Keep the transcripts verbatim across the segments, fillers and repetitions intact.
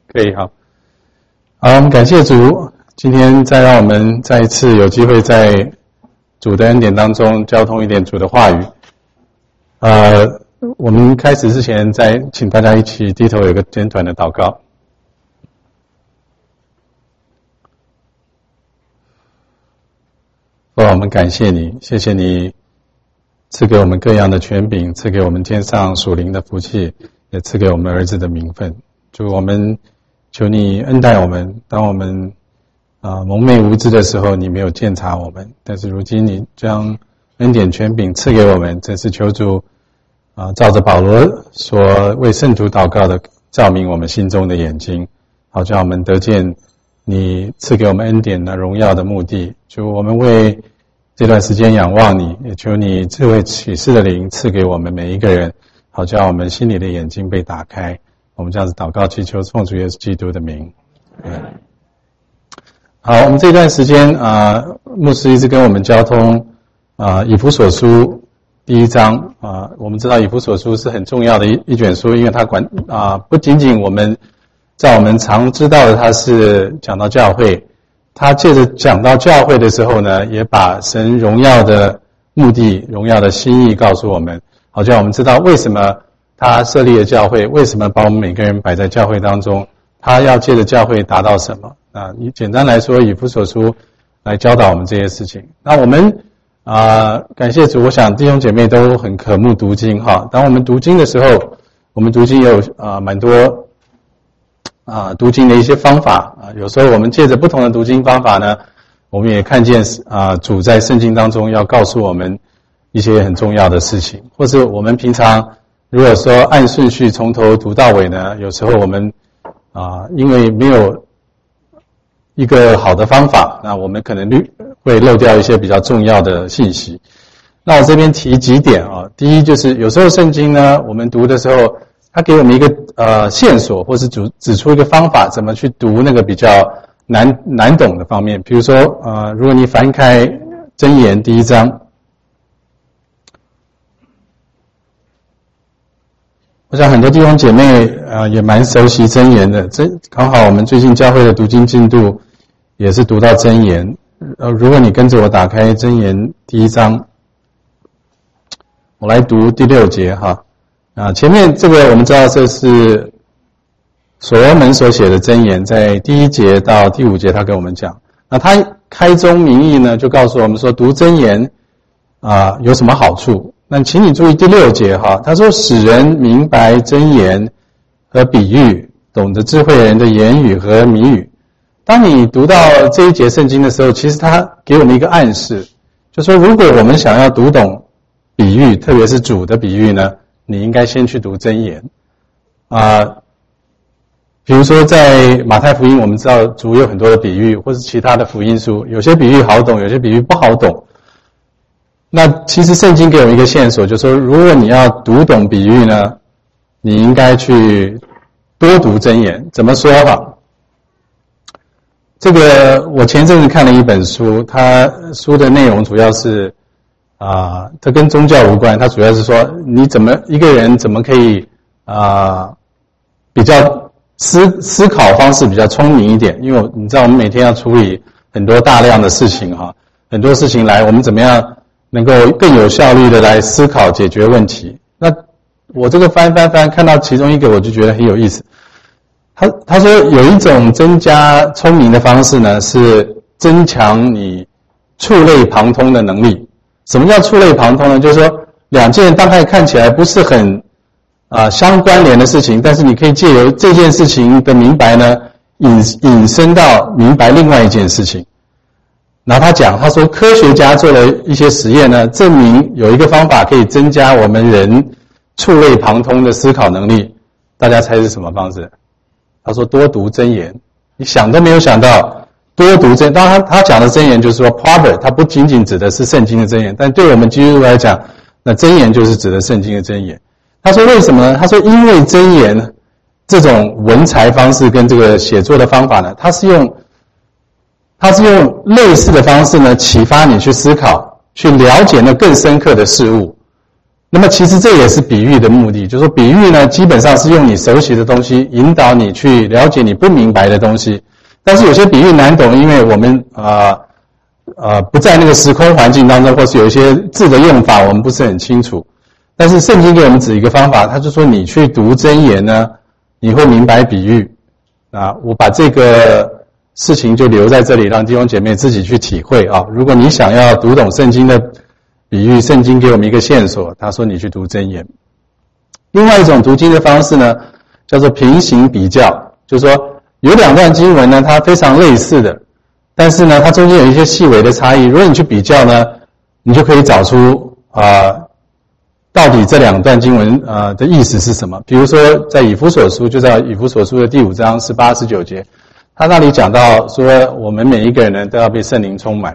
可以，好。好，我们感谢主，今天再让我们再一次有机会在主的恩典当中交通一点主的话语。呃，我们开始之前，再请大家一起低头有一个简短的祷告。父，我们感谢你，谢谢你赐给我们各样的权柄，赐给我们天上属灵的福气，也赐给我们儿子的名分。主，我们求你恩待我们，当我们啊、呃、蒙昧无知的时候，你没有鉴察我们，但是如今你将恩典权柄赐给我们，真是求主啊、呃、照着保罗所为圣徒祷告的，照明我们心中的眼睛，好叫我们得见你赐给我们恩典的荣耀的目的。主，我们为这段时间仰望你，也求你智慧启示的灵赐给我们每一个人，好叫我们心里的眼睛被打开。我们这样子祷告祈求，奉主耶稣基督的名。嗯，好，我们这段时间啊、呃，牧师一直跟我们交通啊、呃，以弗所书第一章啊、呃，我们知道以弗所书是很重要的一一卷书，因为它管啊、呃，不仅仅我们在我们常知道的，它是讲到教会，它借着讲到教会的时候呢，也把神荣耀的目的、荣耀的心意告诉我们，好叫我们知道为什么他设立了教会，为什么把我们每个人摆在教会当中，他要借着教会达到什么啊？你简单来说，以弗所书来教导我们这些事情。那我们啊、呃，感谢主，我想弟兄姐妹都很渴慕读经哈。当我们读经的时候，我们读经有啊、呃、蛮多啊、呃、读经的一些方法啊。有时候我们借着不同的读经方法呢，我们也看见啊、呃、主在圣经当中要告诉我们一些很重要的事情，或者我们平常如果说按顺序从头读到尾呢，有时候我们啊、呃，因为没有一个好的方法，那我们可能会漏掉一些比较重要的信息。那我这边提几点啊，第一就是有时候圣经呢，我们读的时候，它给我们一个呃线索，或是指指出一个方法，怎么去读那个比较难难懂的方面。比如说呃，如果你翻开箴言第一章。我想很多弟兄姐妹啊、呃、也蛮熟悉箴言的，这刚好我们最近教会的读经进度也是读到箴言。呃，如果你跟着我打开箴言第一章，我来读第六节哈。啊，前面这个我们知道这是所罗门所写的箴言，在第一节到第五节他跟我们讲。那他开宗明义呢，就告诉我们说读箴言啊、呃、有什么好处。那请你注意第六节哈，他说使人明白箴言和比喻，懂得智慧人的言语和谜语。当你读到这一节圣经的时候，其实他给我们一个暗示，就说如果我们想要读懂比喻，特别是主的比喻呢，你应该先去读箴言啊、呃。比如说在马太福音，我们知道主有很多的比喻，或是其他的福音书，有些比喻好懂，有些比喻不好懂。那其实圣经给我们一个线索，就是说如果你要读懂比喻呢，你应该去多读箴言。怎么说哈？这个我前阵子看了一本书，它书的内容主要是啊、呃，它跟宗教无关，它主要是说你怎么一个人怎么可以啊、呃、比较思思考方式比较聪明一点，因为你知道我们每天要处理很多大量的事情哈，很多事情来，我们怎么样能够更有效率的来思考解决问题。那我这个翻翻翻看到其中一个，我就觉得很有意思。他他说有一种增加聪明的方式呢，是增强你触类旁通的能力。什么叫触类旁通呢？就是说两件大概看起来不是很啊、呃、相关联的事情，但是你可以借由这件事情的明白呢，引引申到明白另外一件事情。然后他讲，他说科学家做了一些实验呢，证明有一个方法可以增加我们人触类旁通的思考能力。大家猜是什么方式？他说多读箴言。你想都没有想到，多读箴言。当然他他讲的箴言就是说 proverb， 它不仅仅指的是圣经的箴言，但对我们基督徒来讲，那箴言就是指的圣经的箴言。他说为什么呢？他说因为箴言这种文采方式跟这个写作的方法呢，它是用它是用类似的方式呢，启发你去思考，去了解那更深刻的事物。 那么其实这也是比喻的目的，就是说比喻呢，基本上是用你熟悉的东西引导你去了解你不明白的东西。但是有些比喻难懂，因为我们啊呃, 呃不在那个时空环境当中，或是有一些字的用法我们不是很清楚。但是圣经给我们指一个方法，他就说你去读箴言呢，你会明白比喻。啊，我把这个事情就留在这里，让弟兄姐妹自己去体会啊。如果你想要读懂圣经的比喻，圣经给我们一个线索，他说你去读箴言。另外一种读经的方式呢，叫做平行比较，就是说有两段经文呢，它非常类似的，但是呢，它中间有一些细微的差异。如果你去比较呢，你就可以找出啊、呃，到底这两段经文啊、呃、的意思是什么。比如说，在以弗所书，就在以弗所书的第五章十八、十九节，他那里讲到说，我们每一个人呢都要被圣灵充满。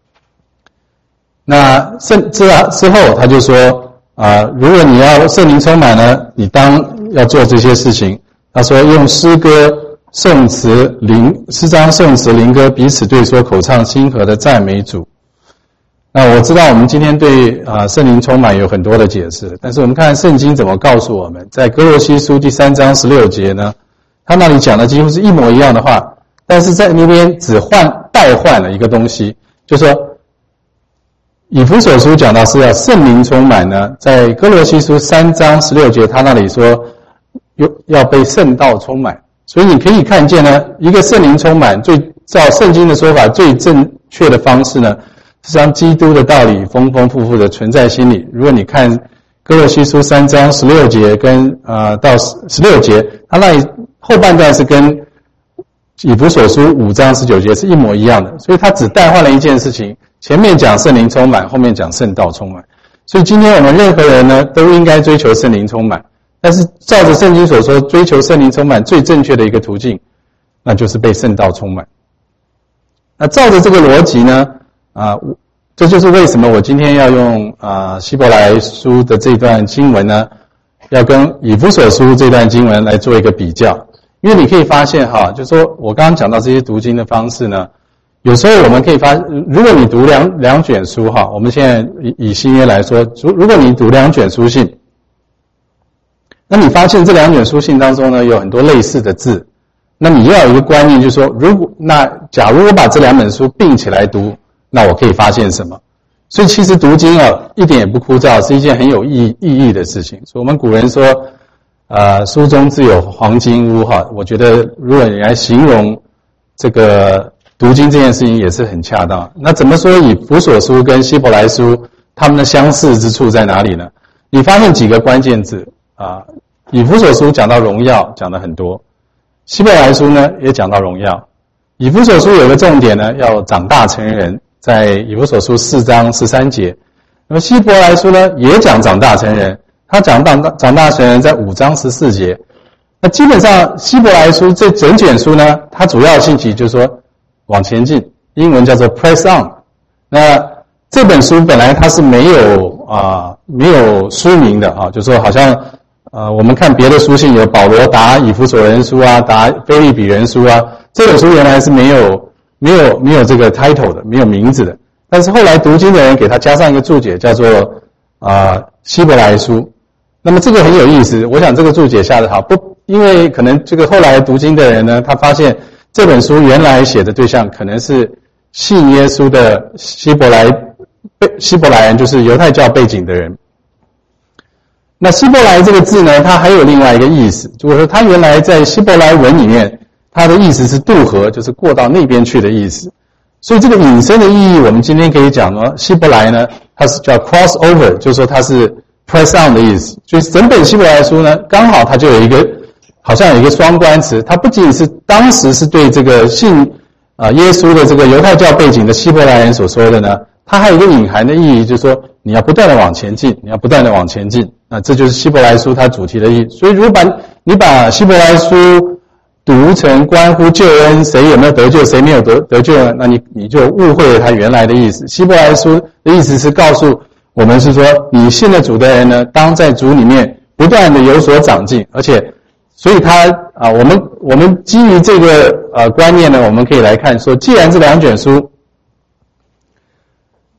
那圣之之后，他就说啊、呃，如果你要圣灵充满呢，你当要做这些事情。他说，用诗歌、颂词、灵诗章、颂词、灵歌彼此对说，口唱心和的赞美主。那我知道我们今天对啊、呃、圣灵充满有很多的解释，但是我们看圣经怎么告诉我们，在哥罗西书第三章十六节呢，他那里讲的几乎是一模一样的话，但是在那边只换代换了一个东西，就是说以弗所书讲到是要圣灵充满呢，在哥罗西书三章十六节他那里说要被圣道充满。所以你可以看见呢，一个圣灵充满最照圣经的说法最正确的方式呢，是让基督的道理丰丰富富的存在心里。如果你看哥罗西书三章十六节跟呃到十六节，他那里后半段是跟以弗所书五章十九节是一模一样的，所以他只代换了一件事情，前面讲圣灵充满，后面讲圣道充满。所以今天我们任何人呢都应该追求圣灵充满，但是照着圣经所说，追求圣灵充满最正确的一个途径，那就是被圣道充满。那照着这个逻辑呢啊，这就是为什么我今天要用啊希伯来书的这段经文呢，要跟以弗所书这段经文来做一个比较。因为你可以发现哈，就是说我刚刚讲到这些读经的方式呢，有时候我们可以发，如果你读两两卷书哈，我们现在以以新约来说，如如果你读两卷书信，那你发现这两卷书信当中呢有很多类似的字，那你要有一个观念，就是说，如果那假如我把这两本书并起来读，那我可以发现什么？所以其实读经啊一点也不枯燥，是一件很有意意义的事情。所以我们古人说，呃，书中自有黄金屋哈，我觉得如果你来形容这个读经这件事情也是很恰当。那怎么说以弗所书跟希伯来书他们的相似之处在哪里呢？你发现几个关键字啊？以弗所书讲到荣耀讲得很多，希伯来书呢也讲到荣耀。以弗所书有个重点呢，要长大成人，在以弗所书四章十三节。那么希伯来书呢也讲长大成人，他讲长大长大成人在五章十四节。那基本上希伯来书这整卷书呢，它主要的信息就是说往前进，英文叫做 press on。那这本书本来它是没有啊、呃、没有书名的啊，就是说好像呃我们看别的书信有保罗答以弗所人书啊，答腓立比人书啊，这本书原来是没有没有没有这个 title 的，没有名字的。但是后来读经的人给他加上一个注解，叫做啊、呃、希伯来书。那么这个很有意思，我想这个注解下得好，不，因为可能这个后来读经的人呢，他发现这本书原来写的对象可能是信耶稣的希伯来希伯来人，就是犹太教背景的人。那希伯来这个字呢，它还有另外一个意思，就是说它原来在希伯来文里面，它的意思是渡河，就是过到那边去的意思。所以这个引申的意义，我们今天可以讲呢，希伯来呢，它是叫 cross over， 就是说它是 press on 的意思。所以整本希伯来书呢，刚好它就有一个好像有一个双关词，它不仅是当时是对这个信啊、呃、耶稣的这个犹太教背景的希伯来人所说的呢，它还有一个隐含的意义，就是说你要不断的往前进，你要不断的往前进。那这就是希伯来书它主题的意义。所以如果把你把希伯来书读成关乎救恩，谁有没有得救，谁没有得得救呢？那你你就误会了它原来的意思。希伯来书的意思是告诉我们是说，你信了主的人呢，当在主里面不断的有所长进，而且，所以他啊，我们我们基于这个呃观念呢，我们可以来看说，既然这两卷书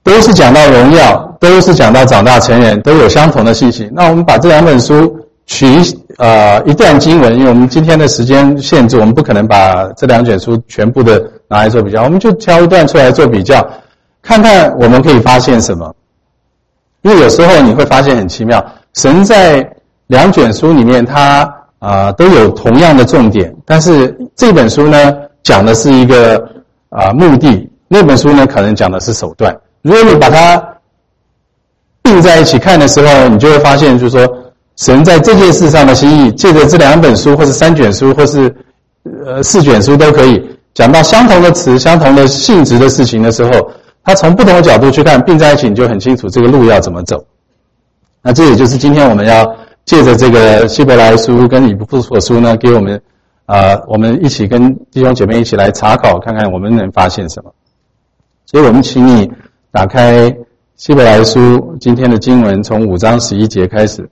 都是讲到荣耀，都是讲到长大成人，都有相同的信息。那我们把这两本书取呃一段经文，因为我们今天的时间限制，我们不可能把这两卷书全部的拿来做比较，我们就挑一段出来做比较，看看我们可以发现什么。因为有时候你会发现很奇妙，神在两卷书里面他啊、呃、都有同样的重点，但是这本书呢讲的是一个啊、呃、目的，那本书呢可能讲的是手段。如果你把它并在一起看的时候，你就会发现就是说神在这件事上的心意，借着这两本书或是三卷书或是呃四卷书都可以讲到相同的词相同的性质的事情的时候，他从不同的角度去看，并在一起你就很清楚这个路要怎么走。那这也就是今天我们要借着这个希伯来书跟以弗所书呢，给我们呃我们一起跟弟兄姐妹一起来查考，看看我们能发现什么。所以我们请你打开希伯来书今天的经文，从五章十一节开始。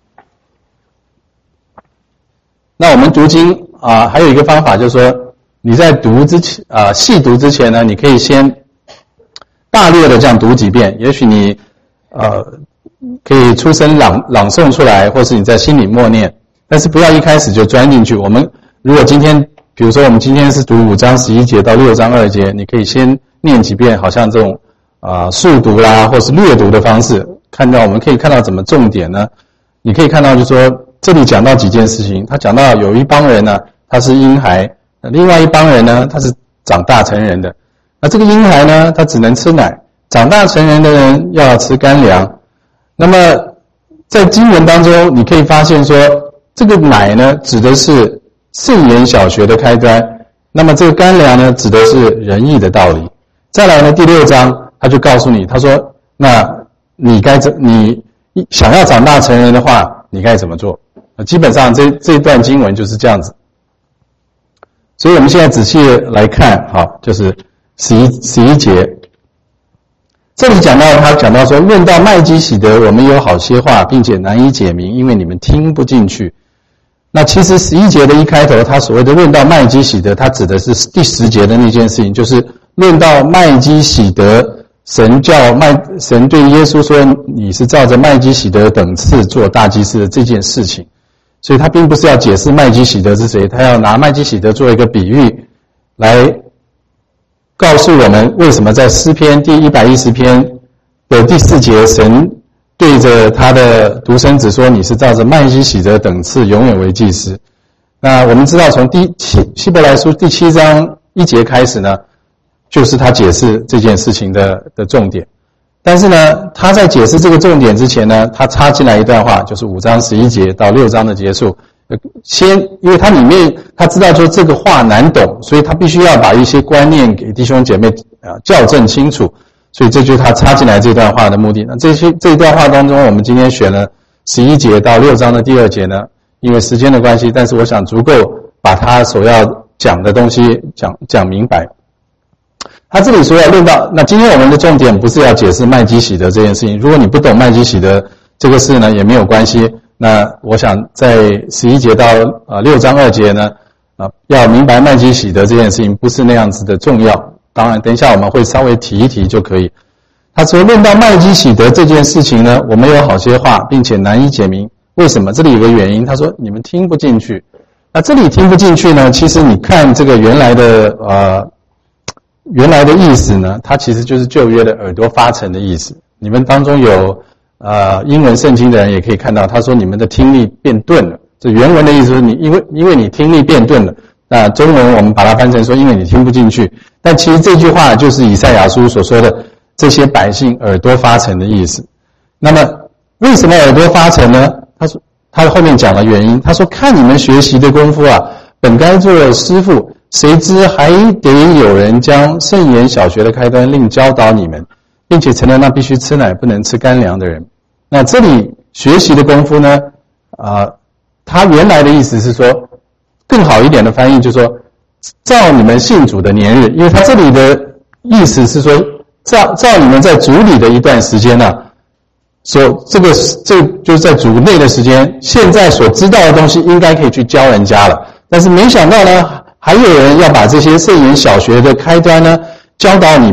那我们读经啊、呃，还有一个方法就是说，你在读之前啊、呃，细读之前呢，你可以先大略的这样读几遍，也许你呃可以出声朗朗诵出来，或是你在心里默念，但是不要一开始就钻进去。我们如果今天比如说我们今天是读五章十一节到六章二节，你可以先念几遍，好像这种啊、呃、速读啦或是略读的方式，看到我们可以看到怎么重点呢？你可以看到就是说这里讲到几件事情，他讲到有一帮人呢他是婴孩，另外一帮人呢他是长大成人的。那这个婴孩呢他只能吃奶，长大成人的人要吃干粮。那么在经文当中你可以发现说，这个奶呢指的是圣言小学的开端，那么这个干粮呢指的是仁义的道理。再来呢第六章他就告诉你，他说那你该怎你想要长大成人的话你该怎么做。基本上这这一段经文就是这样子。所以我们现在仔细来看，好，就是十一十一节，这里讲到他讲到说，论到麦基洗德，我们有好些话，并且难以解明，因为你们听不进去。那其实十一节的一开头，他所谓的论到麦基洗德，他指的是第十节的那件事情，就是论到麦基洗德，神叫麦神对耶稣说，你是照着麦基洗德等次做大祭司的这件事情。所以他并不是要解释麦基洗德是谁，他要拿麦基洗德做一个比喻，来告诉我们为什么在诗篇第一百一十篇的第四节，神对着他的独生子说，你是照着麦基洗德等次永远为祭司。那我们知道从第七希伯来书第七章一节开始呢，就是他解释这件事情的的重点。但是呢，他在解释这个重点之前呢，他插进来一段话，就是五章十一节到六章的结束。先，因为他里面他知道说这个话难懂，所以他必须要把一些观念给弟兄姐妹啊校正清楚，所以这就是他插进来这段话的目的。那这些这一段话当中，我们今天选了十一节到六章的第二节呢，因为时间的关系，但是我想足够把他所要讲的东西讲讲明白。他这里说要论到，那今天我们的重点不是要解释麦基洗德这件事情，如果你不懂麦基洗德这个事呢也没有关系。那我想在十一节到呃六章二节呢啊要明白麦基洗德这件事情不是那样子的重要，当然等一下我们会稍微提一提就可以。他说论到麦基洗德这件事情呢，我们有好些话并且难以解明。为什么？这里有个原因，他说你们听不进去。那这里听不进去呢，其实你看这个原来的呃原来的意思呢，它其实就是旧约的耳朵发沉的意思。你们当中有呃英文圣经的人也可以看到，他说你们的听力变钝了。这原文的意思是你因为因为你听力变钝了。那中文我们把它翻成说因为你听不进去。但其实这句话就是以赛亚书所说的这些百姓耳朵发沉的意思。那么为什么耳朵发沉呢？他说他后面讲了原因，他说看你们学习的功夫啊，本该做师傅，谁知还得有人将圣言小学的开端另教导你们，并且承认那必须吃奶不能吃干粮的人。那这里学习的功夫呢啊、呃，他原来的意思是说更好一点的翻译就是说照你们信主的年日，因为他这里的意思是说照照你们在主里的一段时间呢、啊，说这个这就是在主内的时间，现在所知道的东西应该可以去教人家了。但是没想到呢，还有人要把这些圣言小学的开端呢教导你们，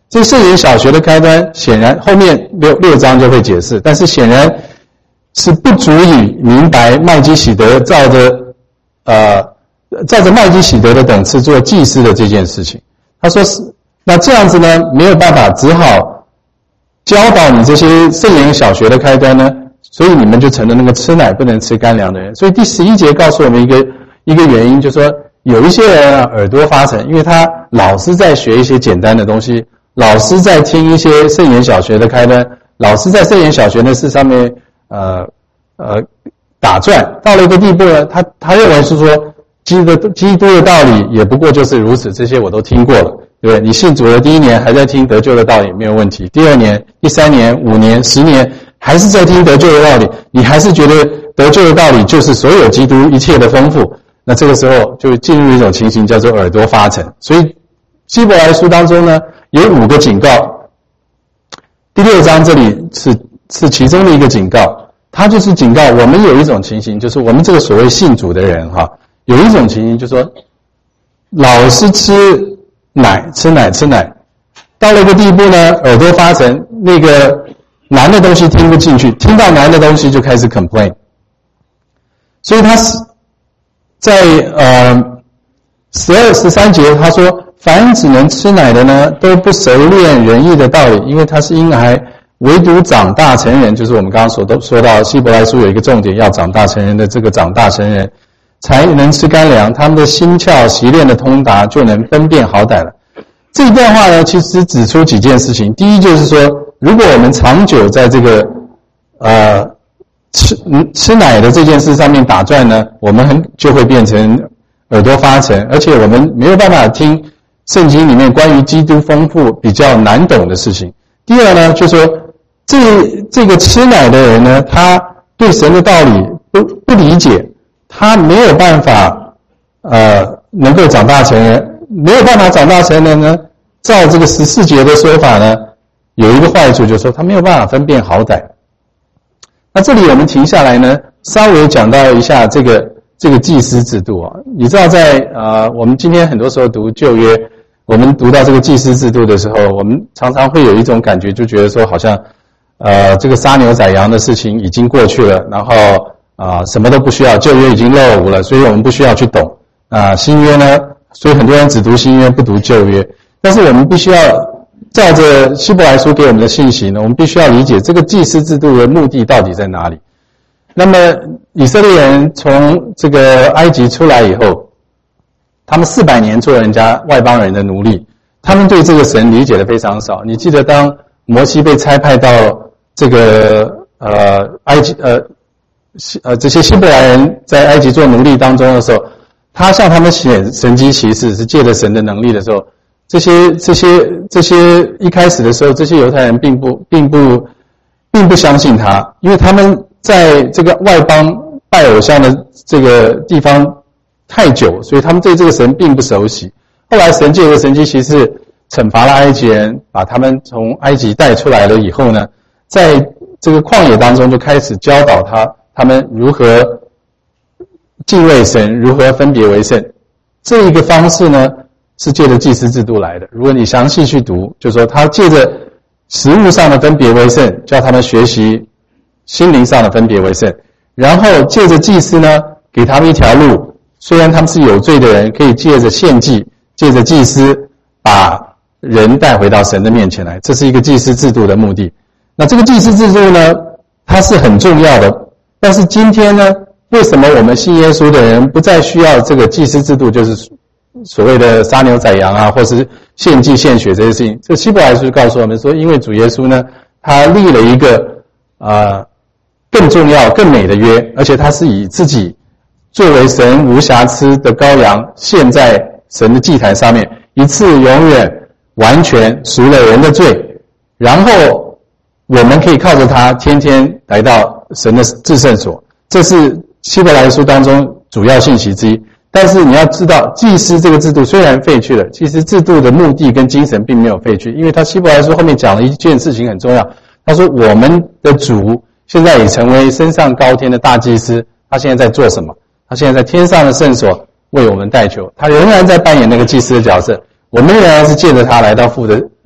这圣言小学的开端，显然后面六六章就会解释，但是显然是不足以明白麦基洗德照着呃照着麦基洗德的等次做祭司的这件事情。他说是那这样子呢，没有办法，只好教导你这些圣言小学的开端呢，所以你们就成了那个吃奶不能吃干粮的人。所以第十一节告诉我们一个一个原因，就是说有一些人啊耳朵发沉，因为他老是在学一些简单的东西，老是在听一些圣言小学的开端，老是在圣言小学的事上面呃呃打转，到了一个地步呢，他他认为是说基督的基督的道理也不过就是如此，这些我都听过了，对不对？你信主的第一年还在听得救的道理没有问题，第二年、第三年、五年、十年还是在听得救的道理，你还是觉得得救的道理就是所有基督一切的丰富，那这个时候就进入一种情形叫做耳朵发沉。所以希伯来书当中呢有五个警告，第六章这里是是其中的一个警告，它就是警告我们有一种情形，就是我们这个所谓信主的人哈，有一种情形就是说老是吃奶吃奶吃奶，到了一个地步呢耳朵发沉，那个难的东西听不进去，听到难的东西就开始 complain。 所以他是在呃十二十三节他说，凡只能吃奶的呢都不熟练仁义的道理，因为他是婴孩，唯独长大成人，就是我们刚刚所都说到希伯来书有一个重点，要长大成人的这个长大成人才能吃干粮，他们的心窍习练的通达，就能分辨好歹了。这一段话呢其实指出几件事情，第一就是说，如果我们长久在这个呃吃吃奶的这件事上面打转呢，我们很就会变成耳朵发沉，而且我们没有办法听圣经里面关于基督丰富比较难懂的事情。第二呢，就是说这这个吃奶的人呢，他对神的道理不不理解，他没有办法呃能够长大成人，没有办法长大成人呢，照这个十四节的说法呢，有一个坏处，就是说他没有办法分辨好歹。那这里我们停下来呢，稍微讲到一下这个这个祭司制度啊。你知道在呃我们今天很多时候读旧约，我们读到这个祭司制度的时候，我们常常会有一种感觉，就觉得说好像呃这个杀牛宰羊的事情已经过去了，然后啊、呃、什么都不需要，旧约已经落伍了，所以我们不需要去懂啊、呃、新约呢，所以很多人只读新约不读旧约。但是我们必须要照着希伯来书给我们的信息呢，我们必须要理解这个祭司制度的目的到底在哪里。那么以色列人从这个埃及出来以后，他们四百年做人家外邦人的奴隶，他们对这个神理解的非常少。你记得当摩西被差派到这个呃埃及呃呃这些希伯来人在埃及做奴隶当中的时候，他向他们显神迹奇事，是借着神的能力的时候，这些这些这些一开始的时候，这些犹太人并不并不并不相信他，因为他们在这个外邦拜偶像的这个地方太久，所以他们对这个神并不熟悉。后来神借着神迹奇事惩罚了埃及人，把他们从埃及带出来了以后呢，在这个旷野当中就开始教导他他们如何敬畏神，如何分别为圣。这一个方式呢是借着祭司制度来的。如果你详细去读，就是说他借着实物上的分别为圣，叫他们学习心灵上的分别为圣，然后借着祭司呢给他们一条路，虽然他们是有罪的人，可以借着献祭，借着祭司把人带回到神的面前来，这是一个祭司制度的目的。那这个祭司制度呢它是很重要的，但是今天呢，为什么我们信耶稣的人不再需要这个祭司制度，就是所谓的杀牛宰羊啊，或是献祭献血这些事情？这希伯来书告诉我们说，因为主耶稣呢他立了一个呃更重要更美的约，而且他是以自己作为神无瑕疵的羔羊献在神的祭坛上面，一次永远完全赎了人的罪，然后我们可以靠着他天天来到神的至圣所。这是希伯来书当中主要信息之一。但是你要知道，祭司这个制度虽然废去了，其实制度的目的跟精神并没有废去，因为他希伯来书后面讲了一件事情很重要，他说我们的主现在已成为升上高天的大祭司，他现在在做什么？他现在在天上的圣所为我们代求，他仍然在扮演那个祭司的角色，我们仍然是借着他来到父的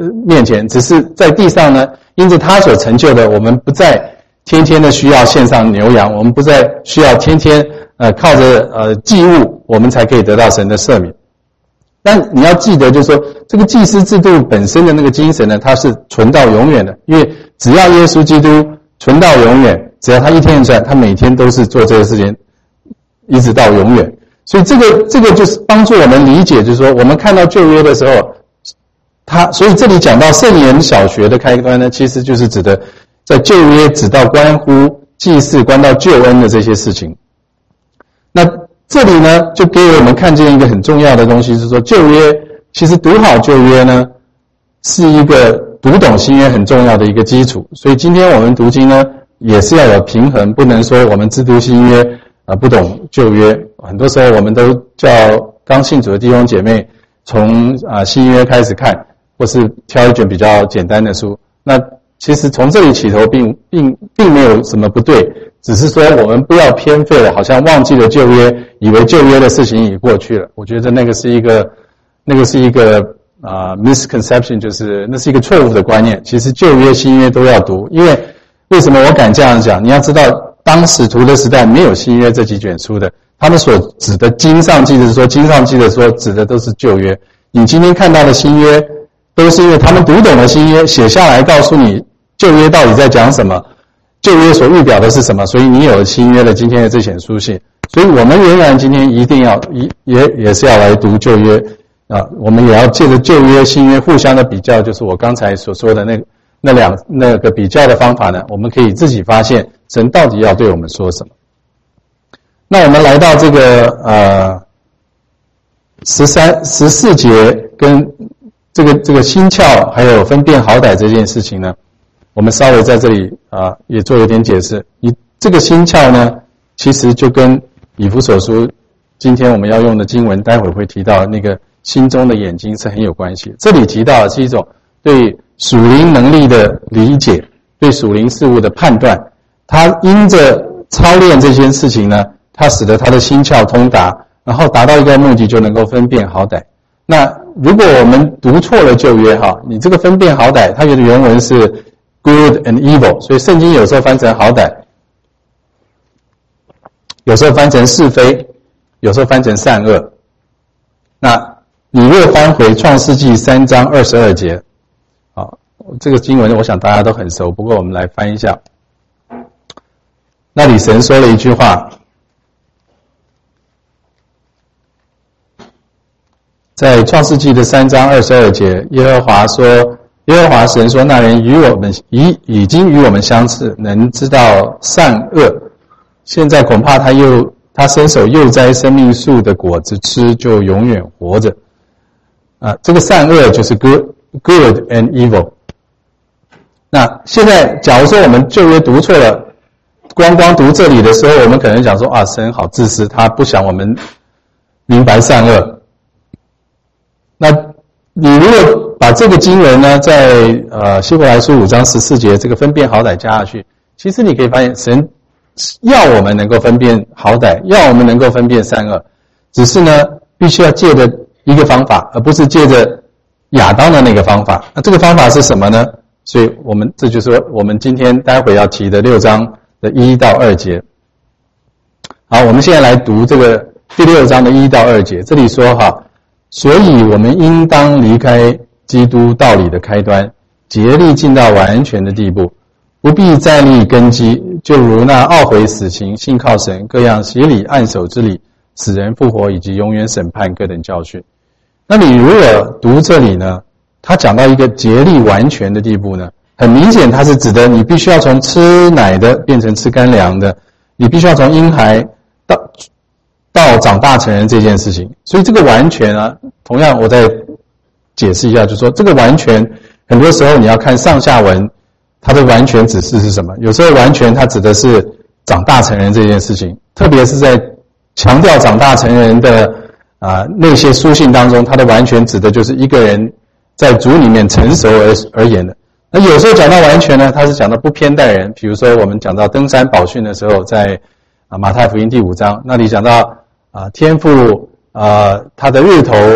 面前，只是在地上呢，因着他所成就的，我们不再天天的需要献上牛羊，我们不再需要天天呃靠着呃祭物，我们才可以得到神的赦免。但你要记得，就是说这个祭司制度本身的那个精神呢，它是存到永远的，因为只要耶稣基督存到永远，只要他一天一算，他每天都是做这个事情，一直到永远。所以这个这个就是帮助我们理解，就是说我们看到旧约的时候，他所以这里讲到圣言小学的开端呢，其实就是指的在旧约指到关乎祭祀、关到救恩的这些事情。那这里呢，就给我们看见一个很重要的东西，就是说旧约其实读好旧约呢，是一个读懂新约很重要的一个基础。所以今天我们读经呢，也是要有平衡，不能说我们只读新约啊、呃，不懂旧约。很多时候我们都叫刚信主的弟兄姐妹从啊、呃、新约开始看，或是挑一卷比较简单的书。那其实从这里起头并并并没有什么不对，只是说我们不要偏废了，好像忘记了旧约，以为旧约的事情已过去了。我觉得那个是一个那个是一个啊、呃、misconception， 就是那是一个错误的观念。其实旧约新约都要读，因为为什么我敢这样讲？你要知道，当使徒的时代没有新约这几卷书的，他们所指的经上记的说，经上记的说指的都是旧约。你今天看到的新约，都是因为他们读懂了新约，写下来告诉你旧约到底在讲什么，旧约所预表的是什么，所以你有了新约的今天的这卷书信。所以我们仍然今天一定要也也是要来读旧约啊，我们也要借着旧约新约互相的比较，就是我刚才所说的那那两那个比较的方法呢，我们可以自己发现神到底要对我们说什么。那我们来到这个呃十三十四节跟这个这个心窍还有分辨好歹这件事情呢，我们稍微在这里啊、呃、也做一点解释。你这个心窍呢，其实就跟以弗所书今天我们要用的经文，待会会提到那个心中的眼睛是很有关系。这里提到的是一种对属灵能力的理解，对属灵事物的判断。他因着操练这件事情呢，他使得他的心窍通达，然后达到一个目的，就能够分辨好歹。那如果我们读错了旧约哈，你这个分辨好歹，它的原文是 good and evil， 所以圣经有时候翻成好歹，有时候翻成是非，有时候翻成善恶。那你若翻回创世纪三章二十二节，好，这个经文我想大家都很熟，不过我们来翻一下。那里神说了一句话，在创世纪的三章二十二节，耶和华说，耶和华神说，那人与我们已已经与我们相似，能知道善恶。现在恐怕他又他伸手又摘生命树的果子吃，就永远活着。啊，这个善恶就是 good good and evil。那现在假如说我们旧约读错了，光光读这里的时候，我们可能讲说啊，神好自私，他不想我们明白善恶。那你如果把这个经文呢，在呃希伯来书五章十四节这个分辨好歹加下去，其实你可以发现，神要我们能够分辨好歹，要我们能够分辨善恶，只是呢，必须要借着一个方法，而不是借着亚当的那个方法。那这个方法是什么呢？所以我们这就是我们今天待会要提的六章的一到二节。好，我们现在来读这个第六章的一到二节。这里说哈，所以我们应当离开基督道理的开端，竭力进到完全的地步，不必再立根基，就如那懊悔死刑、信靠神、各样洗礼按手之礼、死人复活以及永远审判各等教训。那你如果读这里呢，他讲到一个竭力完全的地步呢，很明显它是指的你必须要从吃奶的变成吃干粮的，你必须要从婴孩到到长大成人这件事情。所以这个完全啊，同样我再解释一下，就是说这个完全很多时候你要看上下文它的完全指示是什么。有时候完全它指的是长大成人这件事情，特别是在强调长大成人的啊那些书信当中，它的完全指的就是一个人在主里面成熟而而言的。那有时候讲到完全呢，它是讲到不偏待人。比如说我们讲到登山宝训的时候，在啊马太福音第五章那里讲到啊天父啊他的日头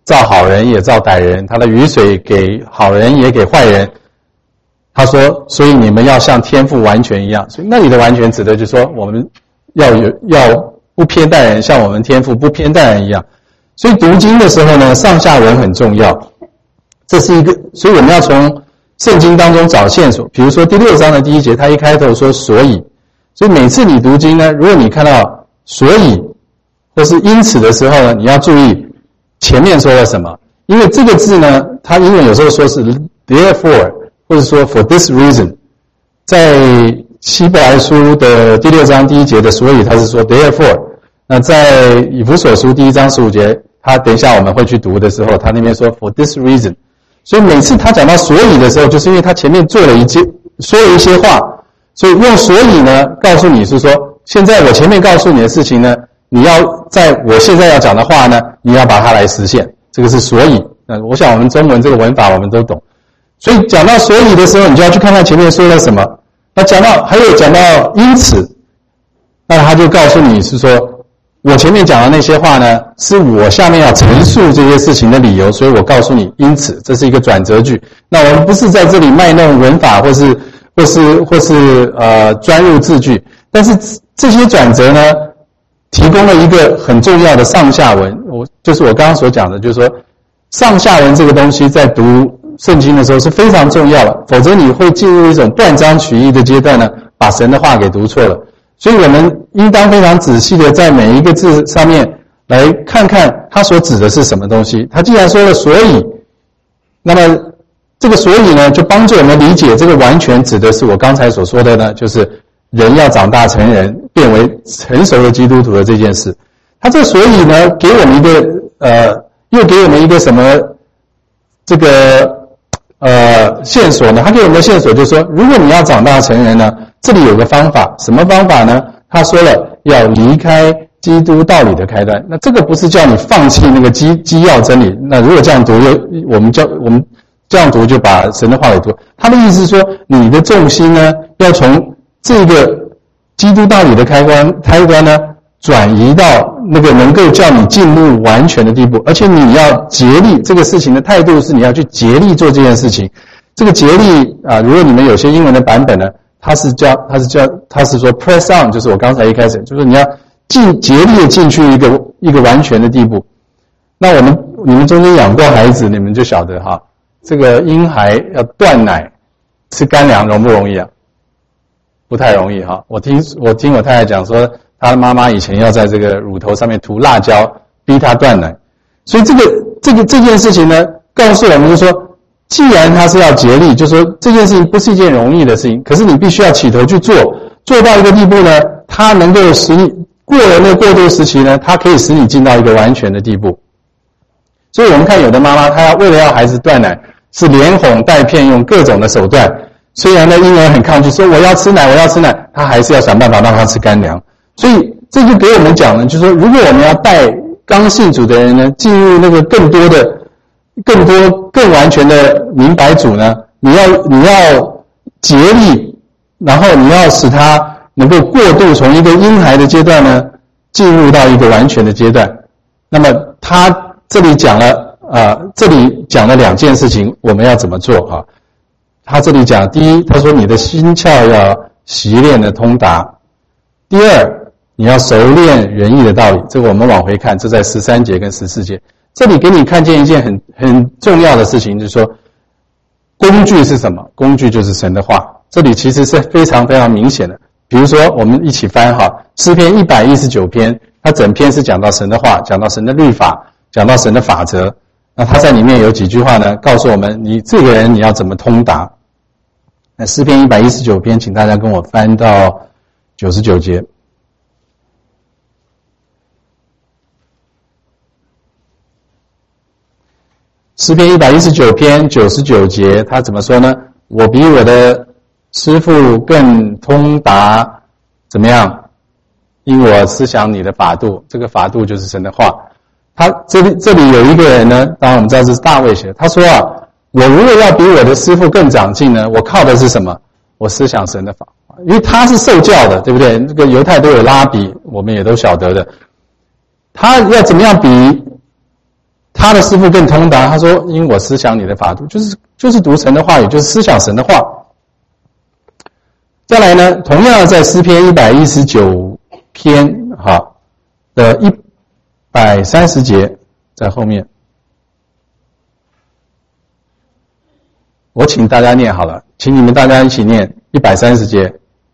造好人也造歹人，他的雨水给好人也给坏人。他说，所以你们要像天父完全一样。所以那里的完全指的就是说，我们要有要不偏待人，像我们天父不偏待人一样。所以读经的时候呢，上下文很重要。这是一个，所以我们要从圣经当中找线索。比如说第六章的第一节，他一开头说所以，所以每次你读经呢，如果你看到所以或是因此的时候呢，你要注意前面说了什么，因为这个字呢，它英文有时候说是 therefore， 或者说 for this reason。在希伯来书的第六章第一节的所以，它是说 therefore。那在以弗所书第一章十五节，他等一下我们会去读的时候，他那边说 for this reason。所以每次他讲到所以的时候，就是因为他前面做了一些说了一些话，所以用所以呢告诉你是说，现在我前面告诉你的事情呢，你要在我现在要讲的话呢，你要把它来实现。这个是所以。那我想我们中文这个文法我们都懂。所以讲到所以的时候，你就要去看看前面说了什么。那讲到还有讲到因此，那他就告诉你是说，我前面讲的那些话呢，是我下面要陈述这些事情的理由，所以我告诉你因此，这是一个转折句。那我们不是在这里卖弄文法或是或是或是呃专入字句，但是这些转折呢，提供了一个很重要的上下文。我就是我刚刚所讲的，就是说上下文这个东西在读圣经的时候是非常重要的，否则你会进入一种断章取义的阶段呢，把神的话给读错了。所以我们应当非常仔细的在每一个字上面来看看它所指的是什么东西。他既然说了所以，那么这个所以呢，就帮助我们理解这个完全指的是我刚才所说的呢，就是人要长大成人，变为成熟的基督徒的这件事。他这所以呢，给我们一个呃，又给我们一个什么这个呃线索呢？他给我们的线索就是说，如果你要长大成人呢，这里有个方法，什么方法呢？他说了，要离开基督道理的开端。那这个不是叫你放弃那个基基要真理。那如果这样读，我们叫我们这样读就把神的话给读。他的意思是说，你的重心呢，要从这个基督道理的开关开关呢，转移到那个能够叫你进入完全的地步，而且你要竭力。这个事情的态度是你要去竭力做这件事情。这个竭力啊，如果你们有些英文的版本呢，它是叫它是叫它是说 press on， 就是我刚才一开始就是你要尽竭力的进去一个一个完全的地步。那我们你们中间养过孩子，你们就晓得哈，这个婴孩要断奶吃干粮容不容易啊？不太容易哈。我听我听我太太讲说，她的妈妈以前要在这个乳头上面涂辣椒，逼她断奶。所以这个这个这件事情呢，告诉我们就是说，既然他是要竭力，就是说这件事情不是一件容易的事情，可是你必须要起头去做，做到一个地步呢，它能够使你过了那个过渡时期呢，它可以使你进到一个完全的地步。所以我们看有的妈妈，她要为了要孩子断奶，是连哄带骗，用各种的手段。虽然呢婴儿很抗拒，说我要吃奶，我要吃奶，她还是要想办法让他吃干粮。所以这就给我们讲了，就是说，如果我们要带刚信主的人呢，进入那个更多的。更多更完全的明白主呢，你要你要竭力，然后你要使他能够过渡从一个婴孩的阶段呢，进入到一个完全的阶段。那么他这里讲了呃这里讲了两件事情，我们要怎么做啊？他这里讲，第一，他说你的心窍要习练的通达；第二，你要熟练仁义的道理。这个我们往回看，这在十三节跟十四节。这里给你看见一件很很重要的事情，就是说工具是什么？工具就是神的话。这里其实是非常非常明显的。比如说我们一起翻哈，诗篇一百一十九篇，它整篇是讲到神的话，讲到神的律法，讲到神的法则。那它在里面有几句话呢，告诉我们你这个人你要怎么通达。那诗篇一百一十九篇，请大家跟我翻到九十九节。诗篇一百一十九篇九十九节，他怎么说呢？我比我的师父更通达，怎么样？因我思想你的法度，这个法度就是神的话。他这里这里有一个人呢，当然我们知道这是大卫写的。他说啊，我如果要比我的师父更长进呢，我靠的是什么？我思想神的法，因为他是受教的，对不对？这个犹太都有拉比，我们也都晓得的。他要怎么样比？ 他的师父更通达，他说因我思想你的法度，就是就是读神的话语，就是思想神的话。再来呢，同样在诗篇一百一十九篇哈的一百三十节在后面，我请大家念好了，请你们大家一起念一百三十节。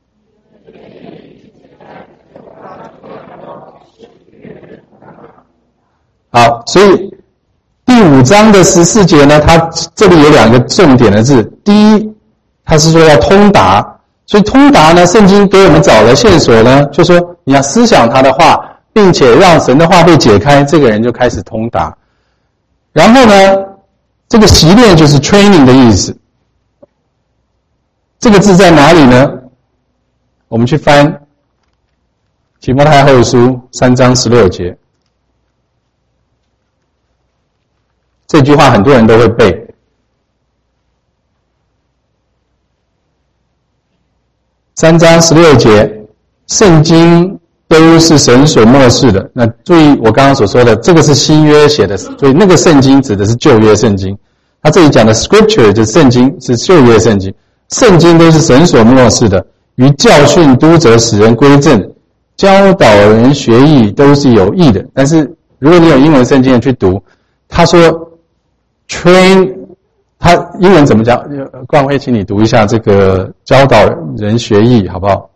好，所以第五章的十四节呢，它这里有两个重点的字。第一，它是说要通达，所以通达呢，圣经给我们找了线索呢，就说你要思想他的话，并且让神的话被解开，这个人就开始通达。然后呢，这个习练就是 training 的意思。这个字在哪里呢？我们去翻提摩太后书三章十六节。这句话很多人都会背。三章十六节，圣经都是神所默示的。那注意我刚刚所说的，这个是新约写的，所以那个圣经指的是旧约圣经。他这里讲的 scripture 就是圣经，是旧约圣经。圣经都是神所默示的，于教训、督责、使人归正、教导人学义，都是有益的。但是如果你有英文圣经的去读，他说 train， 他英文怎么讲？冠辉，请你读一下这个教导人学义，好不好？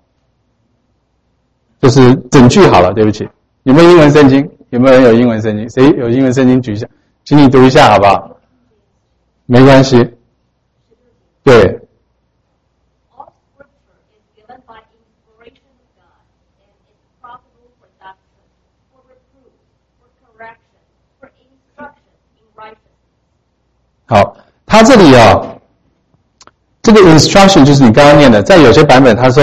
就是整句好了，对不起。有没有英文圣经？有没有人有英文圣经？谁有英文圣经举一下，请你读一下好不好？没关系。对。好，他这里啊，这个 instruction 就是你刚刚念的，在有些版本他说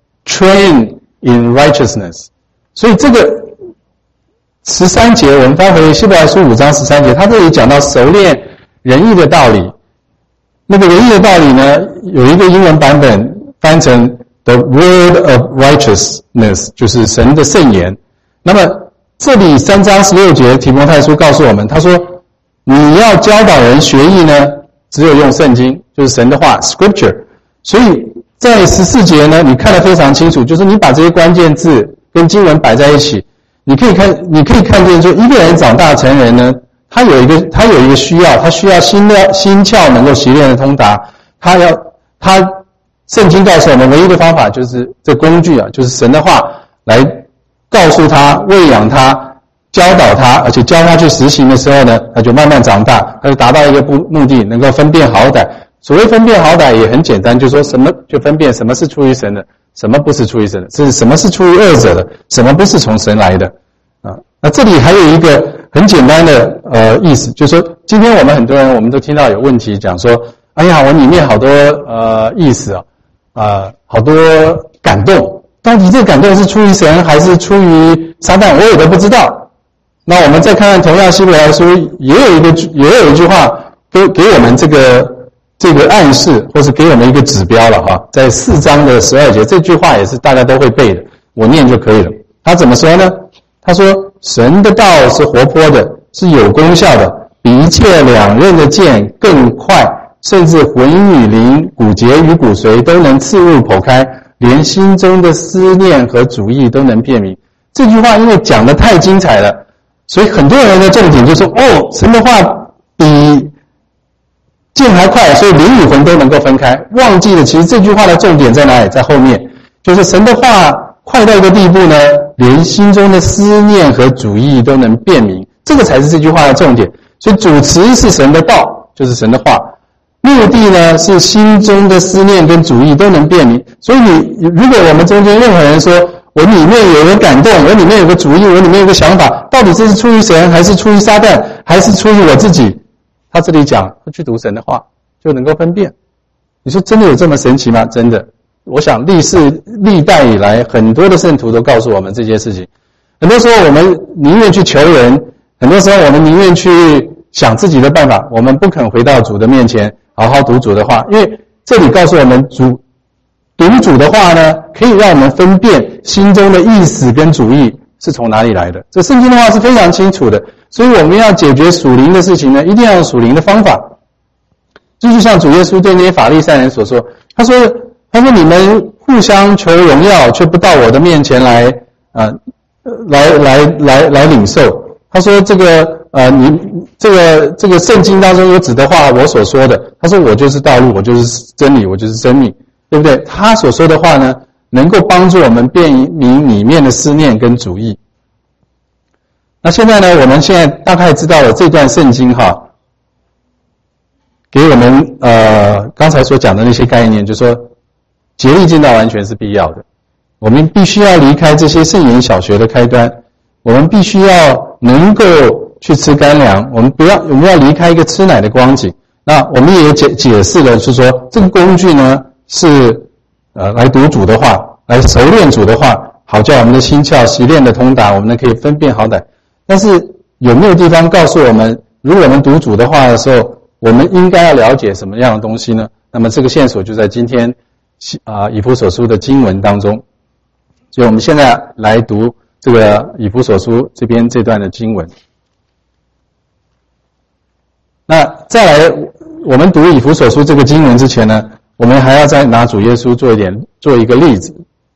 train in righteousness， 所以这个十三节我们翻回希伯来书五章十三节，他这里讲到熟练仁义的道理。那个仁义的道理呢，有一个英文版本翻成 the word of righteousness， 就是神的圣言。那么这里三章十六节提摩太书告诉我们，他说你要教导人学义呢，只有用圣经，就是神的话 scripture。 所以在十四节呢，你看得非常清楚，就是你把这些关键字跟经文摆在一起，你可以看你可以看见说，一个人长大成人呢，他有一个他有一个需要，他需要心料心窍能够习练的通达，他要他圣经告诉我们唯一的方法就是这工具啊，就是神的话来告诉他、喂养他、教导他，而且教他去实行的时候呢，他就慢慢长大，他就达到一个目的，能够分辨好歹。所谓分辨好歹也很简单，就是说什么就分辨什么是出于神的，什么不是出于神的，是什么是出于恶者的，什么不是从神来的啊。那这里还有一个很简单的呃意思，就是说今天我们很多人我们都听到有问题讲说，哎呀，我里面好多呃意思啊，呃好多感动，到底这个感动是出于神还是出于撒旦，我也都不知道。那我们再看看同样希伯来书也有一个也有一句话给给我们这个这个暗示，或是给我们一个指标了哈，在四章的十二节，这句话也是大家都会背的，我念就可以了。他怎么说呢？他说神的道是活泼的，是有功效的，比一切两刃的剑更快，甚至魂与灵、骨节与骨髓都能刺入剖开，连心中的思念和主意都能辨明。这句话因为讲得太精彩了，所以很多人的重点就说，哦，神的话比剑还快，所以灵与魂都能够分开。忘记了其实这句话的重点在哪里？在后面，就是神的话快到一个地步呢，连心中的思念和主意都能辨明，这个才是这句话的重点。所以主词是神的道，就是神的话，目的呢是心中的思念跟主意都能辨明。所以你如果我们中间任何人说，我里面有个感动，我里面有个主意，我里面有个想法，到底这是出于神还是出于撒旦还是出于我自己？他这里讲去读神的话就能够分辨。你说真的有这么神奇吗？真的，我想历世历代以来很多的圣徒都告诉我们这件事情。很多时候我们宁愿去求人，很多时候我们宁愿去想自己的办法，我们不肯回到主的面前好好读主的话，因为这里告诉我们主读主的话呢，可以让我们分辨心中的意思跟主意是从哪里来的。这圣经的话是非常清楚的， 所以我们要解决属灵的事情呢，一定要用属灵的方法。这就像主耶稣对那些法利赛人所说，他说他说你们互相求荣耀，却不到我的面前来呃来来来来领受。他说这个呃你这个这个圣经当中有指的话我所说的，他说我就是道路，我就是真理，我就是生命，对不对？他所说的话呢，能够帮助我们辨明里面的思念跟主意。那现在呢，我们现在大概知道了这段圣经哈，给我们呃刚才所讲的那些概念，就是说竭力进到完全是必要的。我们必须要离开这些圣言小学的开端，我们必须要能够去吃干粮，我们不要我们要离开一个吃奶的光景。那我们也解解释了，就是说这个工具呢是呃来读主的话，来熟练主的话，好叫我们的心窍习练的通达，我们呢可以分辨好歹。但是有没有地方告诉我们，如果我们读主的话的时候，我们应该要了解什么样的东西呢？那么这个线索就在今天啊以弗所书的经文当中。所以我们现在来读这个以弗所书这边这段的经文。那再来我们读以弗所书这个经文之前呢，我们还要再拿主耶稣做一点做一个例子。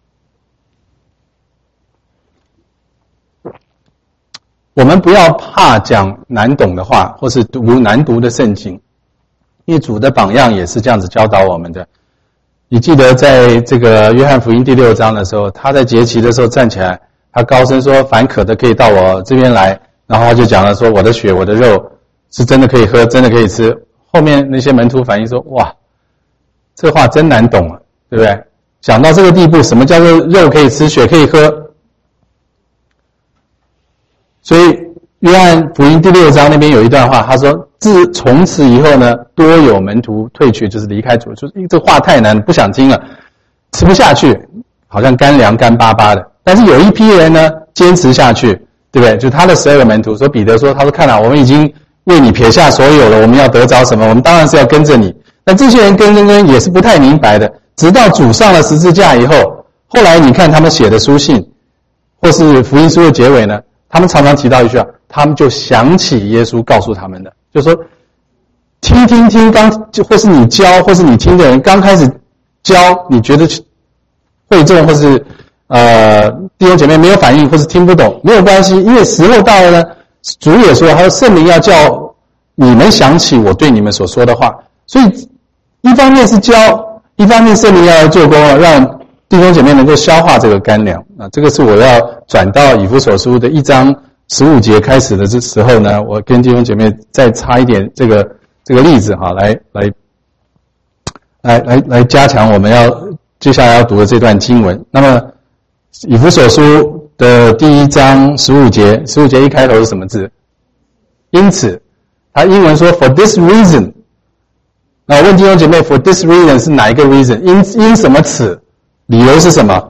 我们不要怕讲难懂的话，或是读难读的圣经，因为主的榜样也是这样子教导我们的。你记得在这个约翰福音第六章的时候，他在节期的时候站起来，他高声说凡渴的可以到我这边来，然后他就讲了说我的血我的肉是真的可以喝，真的可以吃。后面那些门徒反应说哇，这话真难懂啊，对不对？讲到这个地步，什么叫做肉可以吃，血可以喝？所以约翰福音第六章那边有一段话，他说自从此以后呢，多有门徒退去，就是离开主，就是因为这话太难，不想听了，吃不下去，好像干粮干巴巴的。但是有一批人呢坚持下去，对不对？就他的十二个门徒说，彼得说，他说看了、啊、我们已经为你撇下所有了，我们要得着什么？我们当然是要跟着你。但这些人跟跟跟也是不太明白的，直到主上了十字架以后，后来你看他们写的书信或是福音书的结尾呢，他们常常提到一句啊，他们就想起耶稣告诉他们的，就说听听听刚或是你教或是你听的人刚开始教，你觉得会众或是呃弟兄姐妹没有反应或是听不懂，没有关系，因为时候到了呢，主也说他说圣灵要叫你们想起我对你们所说的话，所以一方面是教，一方面圣灵要来做工了，让弟兄姐妹能够消化这个干粮。那这个是我要转到以弗所书的一章十五节开始的这时候呢，我跟弟兄姐妹再插一点这个这个例子哈，来来来来来加强我们要接下来要读的这段经文。那么以弗所书的第一章十五节，十五节一开头是什么字？因此，它英文说 for this reason。那我问弟兄姐妹 for this reason 是哪一个 reason？ 因因什么此？理由是什么？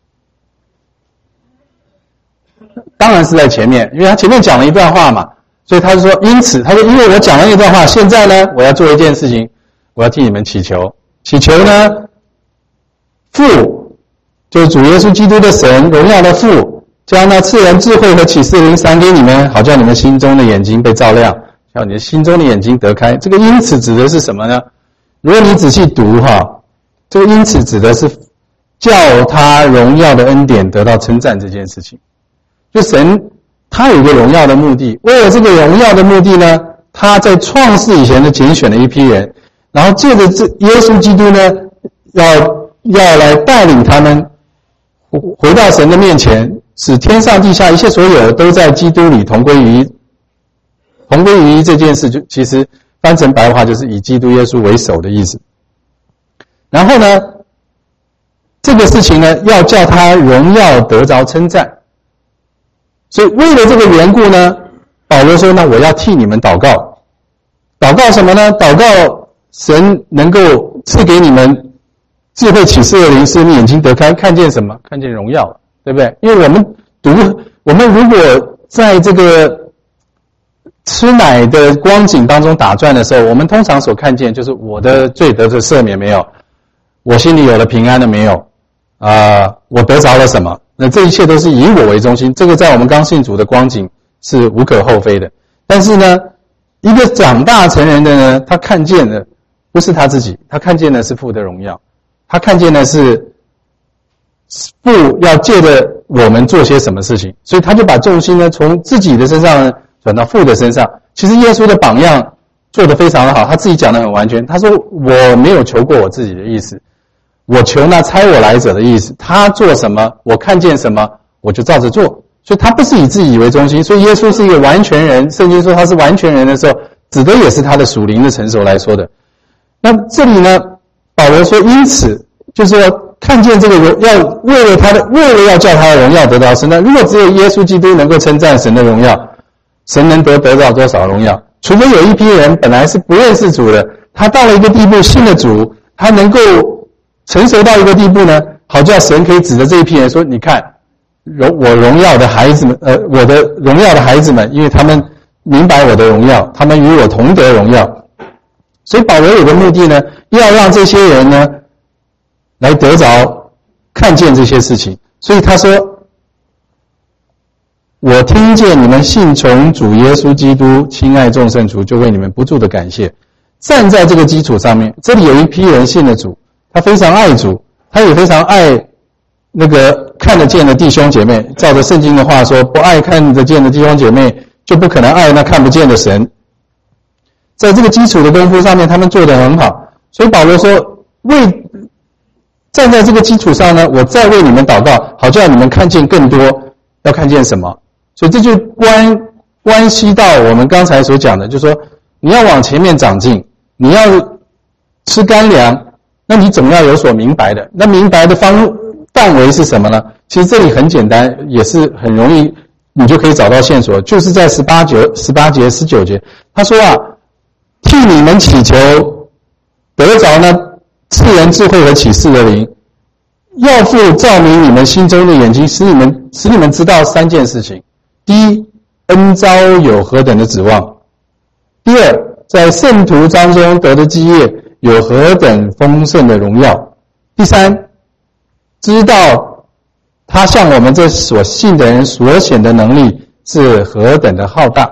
当然是在前面，因为他前面讲了一段话嘛，所以他就说因此，他说因为我讲了一段话，现在呢我要做一件事情，我要替你们祈求。祈求呢，父就是主耶稣基督的神，荣耀的父，将那赐人智慧和启示灵赏给你们，好叫你们心中的眼睛被照亮，叫你的心中的眼睛得开。这个因此指的是什么呢？如果你仔细读哈，这个因此指的是叫他荣耀的恩典得到称赞这件事情。就神他有一个荣耀的目的，为了这个荣耀的目的呢，他在创世以前的拣选了一批人，然后借着这耶稣基督呢，要要来带领他们回到神的面前，使天上地下一切所有的都在基督里同归于一。同归于一这件事，就其实翻成白话就是以基督耶稣为首的意思。然后呢，这个事情呢，要叫他荣耀得着称赞。所以为了这个缘故呢，保罗说呢，我要替你们祷告。祷告什么呢？祷告神能够赐给你们智慧启示的灵，使你眼睛得开，看见什么？看见荣耀，对不对？因为我们读，我们如果在这个吃奶的光景当中打转的时候，我们通常所看见就是我的罪得的赦免没有，我心里有了平安了没有，啊、呃，我得着了什么？那这一切都是以我为中心。这个在我们刚信主的光景是无可厚非的。但是呢，一个长大成人的呢，他看见的不是他自己，他看见的是父的荣耀，他看见的是父要借着我们做些什么事情，所以他就把重心呢从自己的身上呢转到父的身上。其实耶稣的榜样做得非常的好，他自己讲得很完全，他说我没有求过我自己的意思，我求那差我来者的意思，他做什么我看见什么我就照着做，所以他不是以自己为中心。所以耶稣是一个完全人，圣经说他是完全人的时候，指的也是他的属灵的成熟来说的。那这里呢，保罗说因此就是说看见这个荣耀，为了他的为了要叫他的荣耀得到神，那如果只有耶稣基督能够称赞神的荣耀，神能得得到多少荣耀？除非有一批人本来是不认识主的，他到了一个地步信了主，他能够成熟到一个地步呢，好叫神可以指着这一批人说，你看荣我荣耀的孩子们，呃，我的荣耀的孩子们，因为他们明白我的荣耀，他们与我同得荣耀。所以保罗有个目的呢，要让这些人呢来得着看见这些事情。所以他说，我听见你们信从主耶稣基督，亲爱众圣徒，就为你们不住的感谢。站在这个基础上面，这里有一批人信了主，他非常爱主，他也非常爱那个看得见的弟兄姐妹。照着圣经的话说，不爱看得见的弟兄姐妹，就不可能爱那看不见的神。在这个基础的功夫上面，他们做得很好。所以保罗说，为站在这个基础上呢，我再为你们祷告，好叫你们看见更多。要看见什么？所以这就关关系到我们刚才所讲的，就是说你要往前面长进，你要吃干粮，那你总要有所明白的。那明白的方范围是什么呢？其实这里很简单，也是很容易，你就可以找到线索，就是在十八节、十八节、十九节，他说啊，替你们祈求，得着呢赐人智慧和启示的灵，要父照明你们心中的眼睛，使你们使你们知道三件事情：第一，恩召有何等的指望；第二，在圣徒当中得的基业有何等丰盛的荣耀；第三，知道他向我们这所信的人所显的能力是何等的浩大。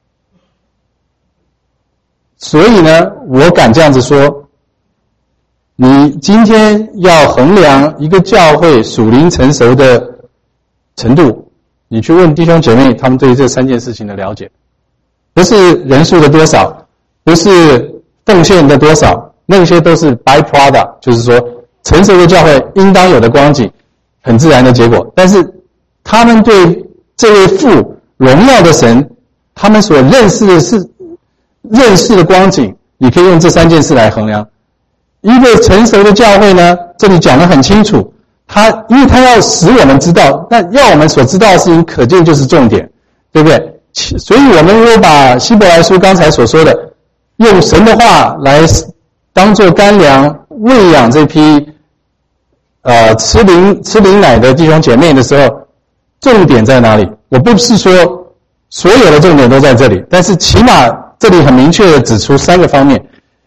所以呢，我敢这样子说，你今天要衡量一个教会属灵成熟的程度，你去问弟兄姐妹他们对这三件事情的了解，不是人数的多少，不是奉献的多少，那些都是 byproduct， 就是说成熟的教会应当有的光景，很自然的结果。但是他们对这位父荣耀的神，他们所认识的是认识的光景，你可以用这三件事来衡量。一个成熟的教会呢，这里讲得很清楚，他因为他要使我们知道，那要我们所知道的事情可见就是重点，对不对？所以我们如果把希伯来书刚才所说的用神的话来当作干粮喂养这批呃吃灵吃灵奶的弟兄姐妹的时候，重点在哪里？我不是说所有的重点都在这里，但是起码这里很明确的指出三个方面。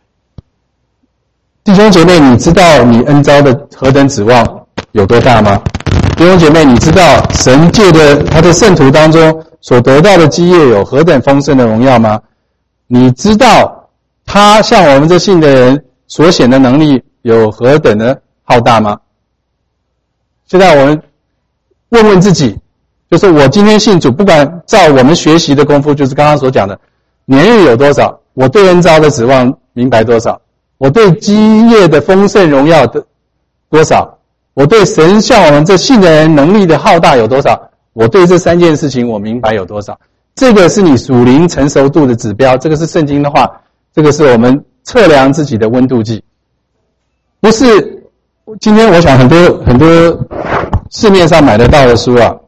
弟兄姐妹，你知道你恩召的何等指望有多大吗？弟兄姐妹，你知道神借的他的圣徒当中所得到的基业有何等丰盛的荣耀吗？你知道他向我们这信的人所显的能力有何等的浩大吗？现在我们问问自己，就是我今天信主，不管照我们学习的功夫，就是刚刚所讲的年日有多少，我对恩召的指望明白多少，我对基业的丰盛荣耀的多少，我对神向我们这信的人能力的浩大有多少，我对这三件事情我明白有多少。这个是你属灵成熟度的指标，这个是圣经的话，这个是我们测量自己的温度计。不是今天我想很多很多市面上买得到的书啊，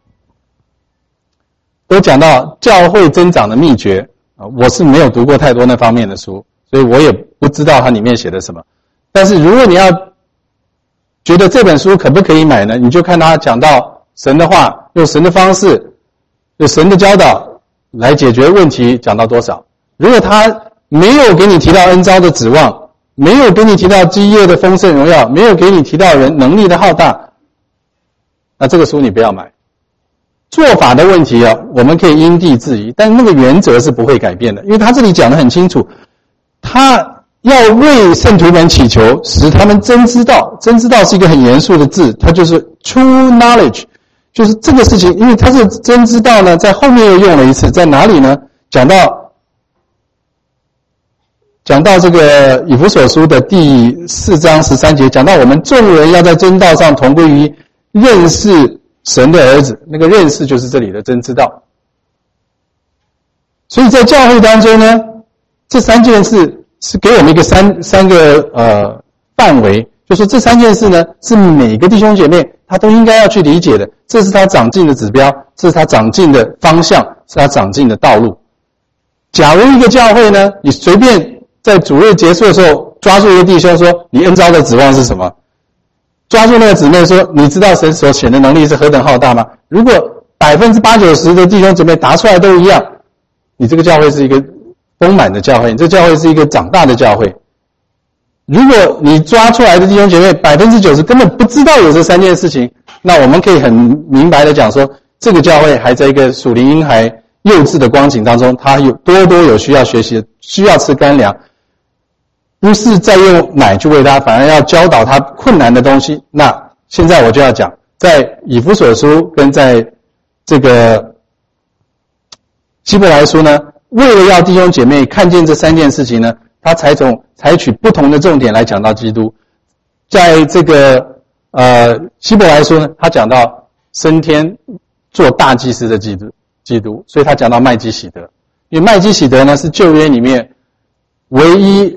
都讲到教会增长的秘诀啊，我是没有读过太多那方面的书，所以我也不知道它里面写的什么。但是如果你要觉得这本书可不可以买呢，你就看它讲到神的话，用神的方式，用神的教导来解决问题，讲到多少。如果他没有给你提到恩召的指望，没有给你提到基业的丰盛荣耀，没有给你提到人能力的浩大，那这个书你不要买。 做法的问题啊，我们可以因地制宜，但那个原则是不会改变的，因为他这里讲得很清楚，他要为圣徒们祈求，使他们真知道。真知道是一个很严肃的字，它就是 true knowledge， 就是这个事情，因为它是真知道呢，在后面又用了一次，在哪里呢？讲到讲到这个以弗所书的第四章十三节，讲到我们众人要在真道上同归于认识神的儿子，那个认识就是这里的真知道。所以在教会当中呢，这三件事是给我们一个三三个呃范围，就说这三件事呢是每个弟兄姐妹他都应该要去理解的，这是他长进的指标，这是他长进的方向，是他长进的道路。假如一个教会呢，你随便在主日结束的时候抓住一个弟兄说你恩召的指望是什么，抓住那个姊妹说你知道神所显的能力是何等浩大吗？如果百分之八九十的弟兄姊妹答出来都一样，你这个教会是一个丰满的教会，你这教会是一个长大的教会。如果你抓出来的弟兄姐妹百分之九十根本不知道有这三件事情，那我们可以很明白的讲说，这个教会还在一个属灵婴孩幼稚的光景当中，他有多多有需要学习的，需要吃干粮，不是在用奶去喂他，反而要教导他困难的东西。那现在我就要讲，在以弗所书跟在这个希伯来书呢，为了要弟兄姐妹看见这三件事情呢，他才从采取不同的重点来讲到基督。在这个呃希伯来书呢，他讲到升天做大祭司的基督基督，所以他讲到麦基洗德，因为麦基洗德呢是旧约里面唯一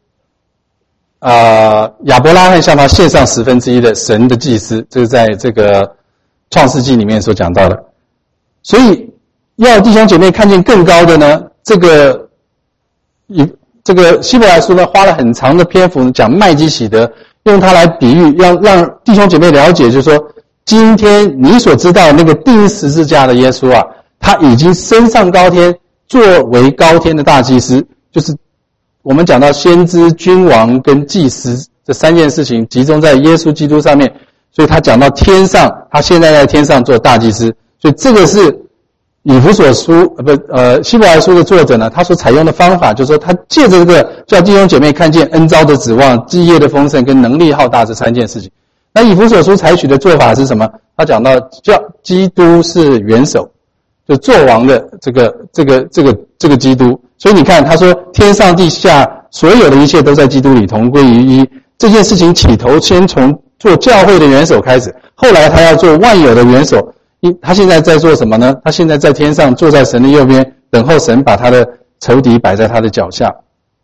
呃亚伯拉罕向他献上十分之一的神的祭司，这是在这个创世纪里面所讲到的。所以要弟兄姐妹看见更高的呢，这个以这个希伯来书呢花了很长的篇幅讲麦基洗德，用它来比喻，要让弟兄姐妹了解，就是说今天你所知道的那个钉十字架的耶稣啊，他已经升上高天，作为高天的大祭司，就是我们讲到先知、君王跟祭司这三件事情集中在耶稣基督上面，所以他讲到天上，他现在在天上做大祭司，所以这个是以弗所书呃不呃希伯来书的作者呢，他所采用的方法就是说，他借着这个叫弟兄姐妹看见恩召的指望、基业的丰盛跟能力浩大这三件事情。那以弗所书采取的做法是什么？他讲到叫基督是元首，就作王的这个这个这个这个基督。所以你看他说天上地下所有的一切都在基督里同归于一，这件事情起头先从做教会的元首开始，后来他要做万有的元首。他现在在做什么呢？他现在在天上坐在神的右边，等候神把他的仇敌摆在他的脚下。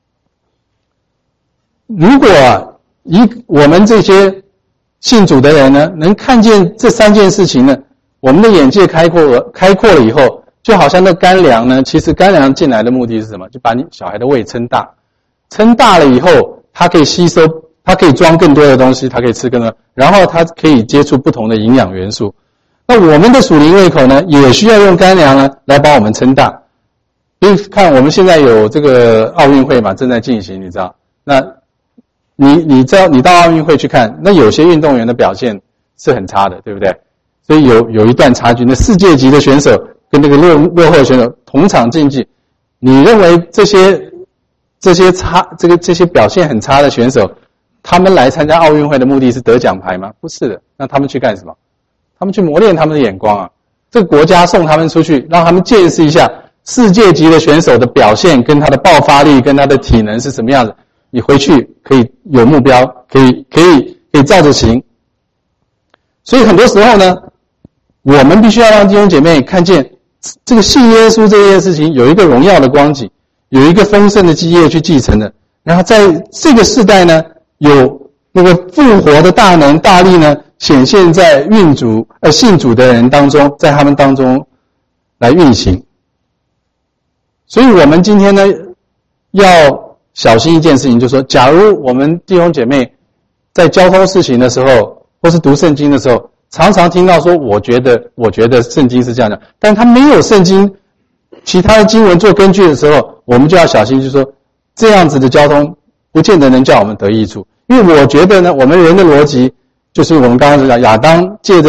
如果啊以我们这些信主的人呢，能看见这三件事情呢，我们的眼界开阔了，开阔了以后，就好像那干粮呢，其实干粮进来的目的是什么？就把你小孩的胃撑大，撑大了以后，它可以吸收，它可以装更多的东西，它可以吃更多，然后它可以接触不同的营养元素。那我们的属灵胃口呢，也需要用干粮呢来帮我们撑大。所以看我们现在有这个奥运会嘛，正在进行，你知道？那你你知道你到奥运会去看，那有些运动员的表现是很差的，对不对？所以有有一段差距，那世界级的选手跟那个落落后选手同场竞技，你认为这些这些差这个这些表现很差的选手，他们来参加奥运会的目的是得奖牌吗？不是的，那他们去干什么？他们去磨练他们的眼光啊，这个国家送他们出去，让他们见识一下世界级的选手的表现跟他的爆发力跟他的体能是什么样子。你回去可以有目标，可以可以可以照着行。所以很多时候呢，我们必须要让弟兄姐妹看见这个信耶稣这件事情有一个荣耀的光景，有一个丰盛的基业去继承的。然后在这个世代呢，有那个复活的大能大力呢，显现在运主呃信主的人当中，在他们当中来运行。所以我们今天呢，要小心一件事情，就是说，假如我们弟兄姐妹在交通事情的时候，或是读圣经的时候，常常听到说，我觉得我觉得圣经是这样的，但他没有圣经其他的经文做根据的时候，我们就要小心，就是说，这样子的交通不见得能叫我们得益处。因为我觉得呢，我们人的逻辑就是我们刚刚讲，亚当借着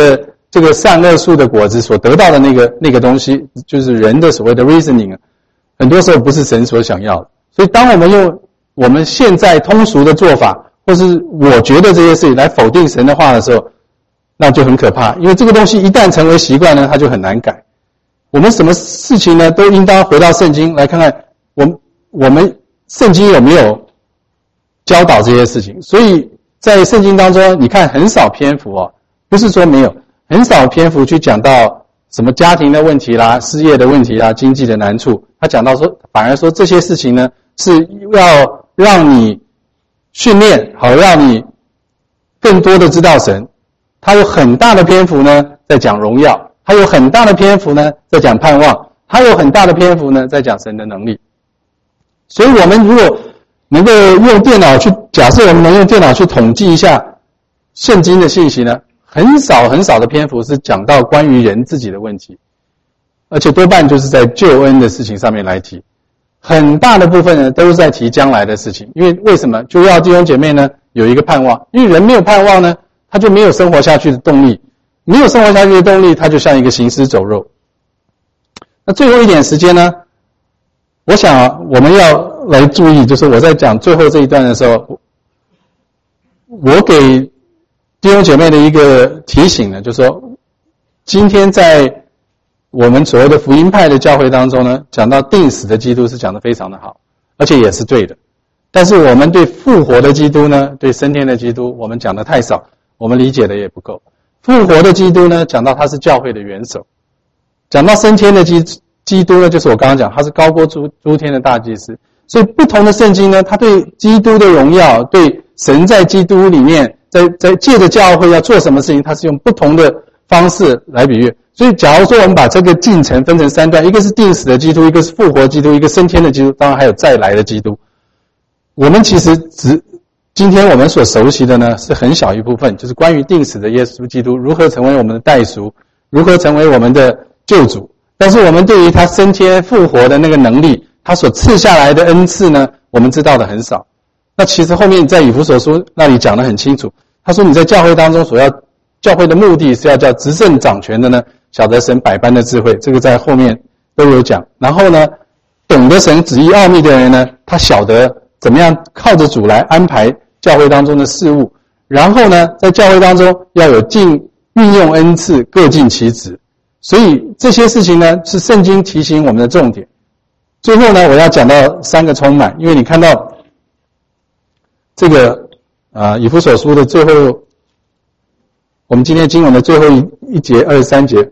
这个善恶树的果子所得到的那个那个东西，就是人的所谓的 reasoning， 很多时候不是神所想要的。所以当我们用我们现在通俗的做法，或是我觉得这些事情来否定神的话的时候，那就很可怕，因为这个东西一旦成为习惯呢，它就很难改。我们什么事情呢，都应当回到圣经来看看，我们我们圣经有没有教导这些事情。所以在圣经当中，你看很少篇幅哦，不是说没有，很少篇幅去讲到什么家庭的问题啦、失业的问题啦、经济的难处。他讲到说，反而说这些事情呢，是要让你训练，好让你更多的知道神。他有很大的篇幅呢在讲荣耀，他有很大的篇幅呢在讲盼望，他有很大的篇幅呢在讲神的能力。所以我们如果能够用电脑去，假设我们能用电脑去统计一下圣经的信息呢，很少很少的篇幅是讲到关于人自己的问题，而且多半就是在救恩的事情上面来提。很大的部分呢都是在提将来的事情。因为为什么就要弟兄姐妹呢有一个盼望？因为人没有盼望呢，他就没有生活下去的动力，没有生活下去的动力，他就像一个行尸走肉。那最后一点时间呢，我想我们要来注意，就是我在讲最后这一段的时候，我给弟兄姐妹的一个提醒呢，就是说今天在我们所谓的福音派的教会当中呢，讲到定死的基督是讲得非常的好，而且也是对的。但是我们对复活的基督呢，对升天的基督，我们讲得太少，我们理解的也不够。复活的基督呢，讲到他是教会的元首；讲到升天的基基督呢，就是我刚刚讲，他是高过诸诸天的大祭司。所以不同的圣经呢，他对基督的荣耀，对神在基督里面，在在借着教会要做什么事情，他是用不同的方式来比喻。所以假如说我们把这个进程分成三段，一个是定死的基督，一个是复活基督，一个升天的基督，当然还有再来的基督。我们其实只今天我们所熟悉的呢，是很小一部分，就是关于定死的耶稣基督如何成为我们的代赎，如何成为我们的救主。但是我们对于他升天复活的那个能力，他所赐下来的恩赐呢，我们知道的很少。那其实后面在以弗所书那里讲得很清楚，他说你在教会当中所要，教会的目的是要叫执政掌权的呢，晓得神百般的智慧，这个在后面都有讲。然后呢，懂得神旨意奥秘的人呢，他晓得怎么样靠着主来安排教会当中的事务。然后呢，在教会当中要有尽运用恩赐，各尽其职。所以这些事情呢，是圣经提醒我们的重点。最后呢，我要讲到三个充满，因为你看到这个啊、呃，以弗所书的最后，我们今天经文的最后一一节二十三节，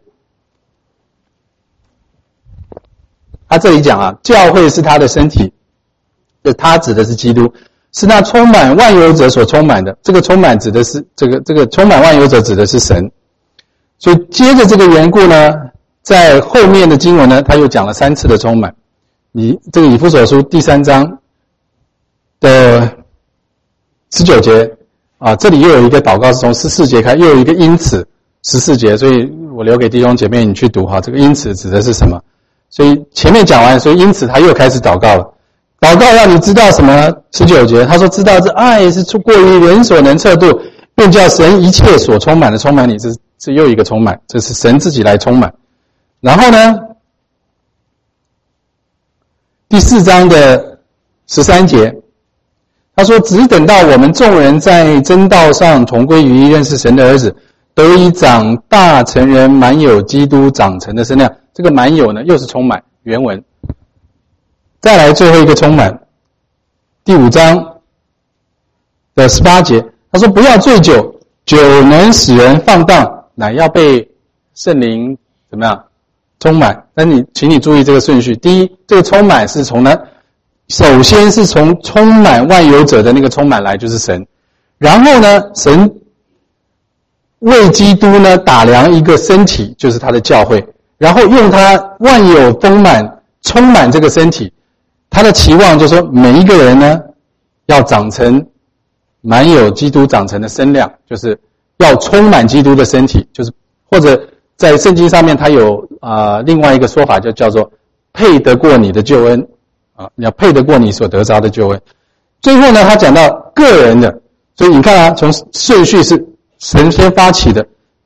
他这里讲啊，教会是他的身体，就他指的是基督，是那充满万有者所充满的。这个充满指的是这个这个充满万有者指的是神。所以接着这个缘故呢，在后面的经文呢，他又讲了三次的充满。你这个以弗所书第三章的十九节啊，这里又有一个祷告是从十四节开，又有一个因此十四节，所以我留给弟兄姐妹你去读哈，这个因此指的是什么？所以前面讲完，所以因此他又开始祷告了。祷告让你知道什么？十九节他说知道这爱是出过于人所能测度，便叫神一切所充满的充满你，这这又一个充满，这是神自己来充满。然后呢，第四章的十三节他说只等到我们众人在真道上同归于一，认识神的儿子，得以长大成人，满有基督长成的身量。这个满有呢又是充满，原文。再来最后一个充满，第五章的十八节他说不要醉酒，酒能使人放荡，乃要被圣灵怎么样充满。但你请你注意这个顺序，第一，这个充满是从呢首先是从充满万有者的那个充满来，就是神。然后呢，神为基督呢打量一个身体，就是他的教会，然后用他万有丰满充满这个身体。他的期望就是说每一个人呢要长成满有基督长成的身量，就是要充满基督的身体，就是或者在圣经上面他有啊、呃、另外一个说法就叫做配得过你的救恩啊，你要配得过你所得着的救恩。最后呢，他讲到个人的，所以你看啊，从顺序是神先发起的，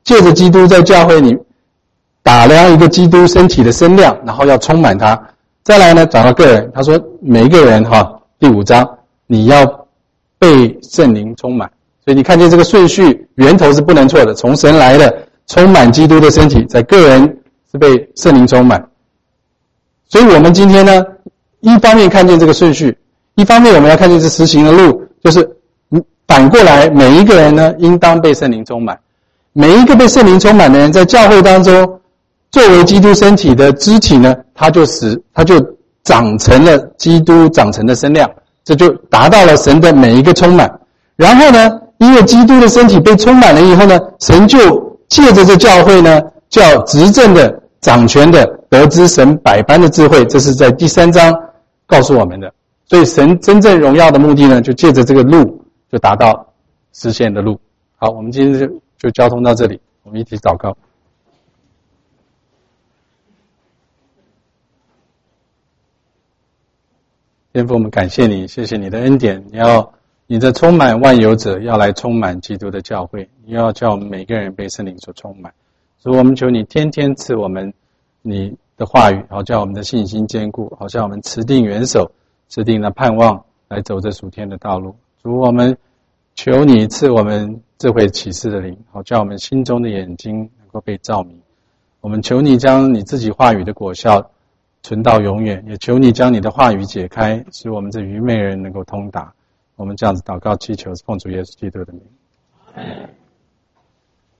借着基督在教会里打量一个基督身体的身量，然后要充满它。再来呢，讲到个人，他说每一个人哈，第五章你要被圣灵充满。所以你看见这个顺序源头是不能错的，从神来的，充满基督的身体，在个人是被圣灵充满。所以我们今天呢，一方面看见这个顺序，一方面我们要看见这实行的路，就是反过来每一个人呢应当被圣灵充满。每一个被圣灵充满的人，在教会当中作为基督身体的肢体呢，他就使他就长成了基督长成的身量，这就达到了神的每一个充满。然后呢，因为基督的身体被充满了以后呢，神就借着这教会呢，叫执政的、掌权的得知神百般的智慧，这是在第三章告诉我们的。所以神真正荣耀的目的呢，就借着这个路就达到实现的路。好，我们今天就就交通到这里，我们一起祷告。天父，我们感谢你，谢谢你的恩典，你要你的充满万有者要来充满基督的教会，你要叫我们每个人被圣灵所充满。所以我们求你天天赐我们你的话语，好叫我们的信心坚固，好叫我们持定元首，持定了盼望，来走这属天的道路。主，我们求你赐我们智慧启示的灵，好叫我们心中的眼睛能够被照明。我们求你将你自己话语的果效存到永远，也求你将你的话语解开，使我们这愚昧人能够通达。我们这样子祷告祈求，奉主耶稣基督的名。